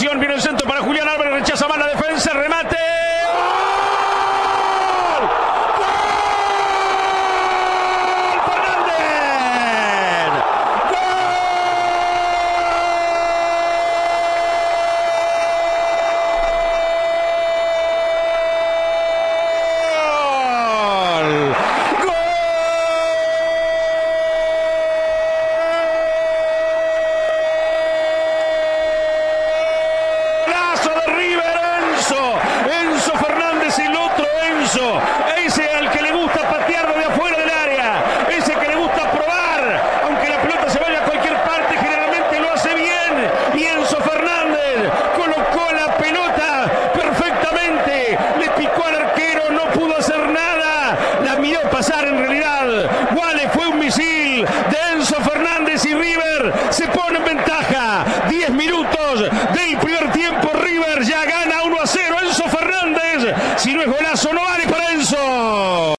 atención, viene el centro para Julián Álvarez, rechaza mal la defensa, remate. Enzo Fernández, el otro Enzo, ese al que le gusta patear de afuera del área, ese que le gusta probar, aunque la pelota se vaya a cualquier parte, generalmente lo hace bien, y Enzo Fernández colocó la pelota perfectamente, le picó al arquero, no pudo hacer nada, la miró pasar en realidad. Wale, fue un misil de Enzo Fernández y River se pone en ventaja. 10 minutos del primer tiempo, River ya gana 1-0. Enzo Fernández, si no es golazo no vale para